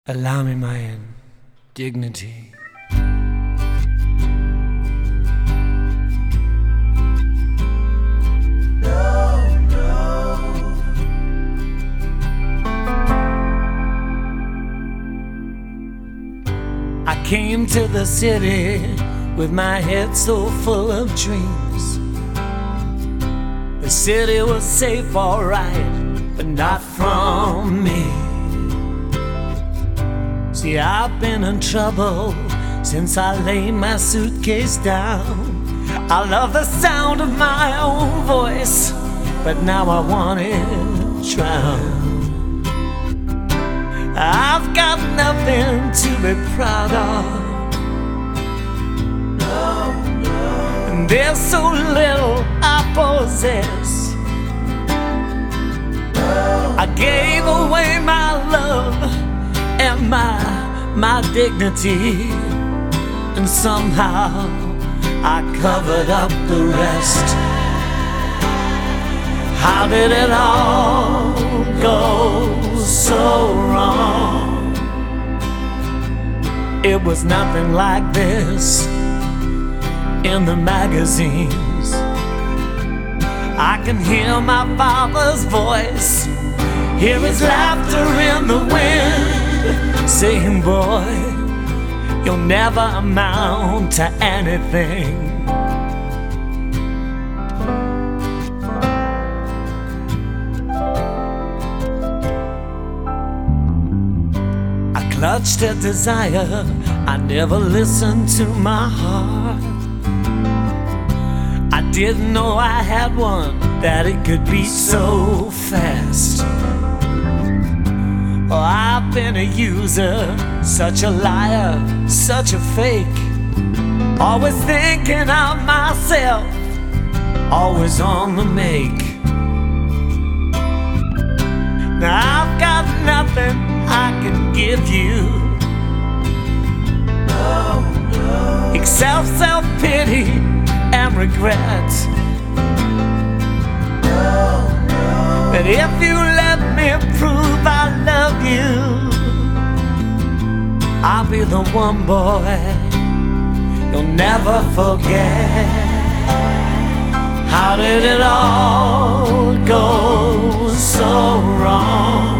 Allow me my dignity. I came to the city with my head so full of dreams. The city was safe, alright, but not from me. See, I've been in trouble since I laid my suitcase down. I love the sound of my own voice, but now I want it drowned. I've got nothing to be proud of. And there's so little I possess. I gave away my love and my dignity, and somehow I covered up the rest. How did it all go so wrong? It was nothing like this in the magazines. I can hear my father's voice, hear his laughter in the wind, saying, boy, you'll never amount to anything. I clutched at desire, I never listened to my heart. I didn't know I had one, that it could beat so fast. Oh, I've been a user, such a liar, such a fake. Always thinking of myself, always on the make. Now I've got nothing I can give you, except self-pity and regret. But if you let me prove I love you, I'll be the one, boy, you'll never forget. How did it all go so wrong?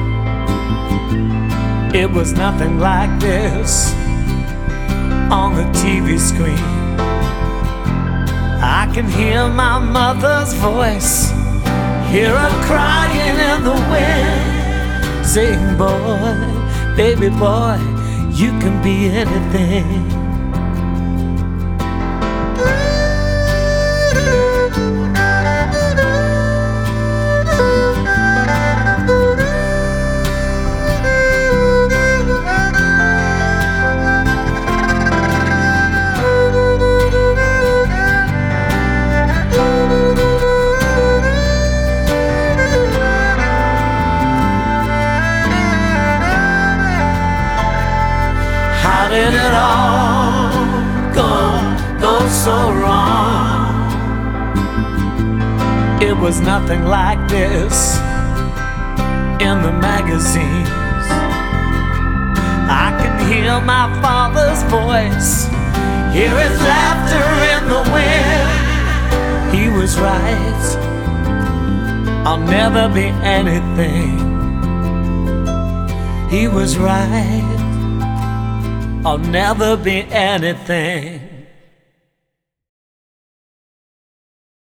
It was nothing like this on the TV screen. I can hear my mother's voice, hear her crying in the wind, saying, boy, baby boy, you can be anything. How did it all go so wrong? It was nothing like this in the magazines. I can hear my father's voice, hear his laughter in the wind. He was right, I'll never be anything. He was right, I'll never be anything.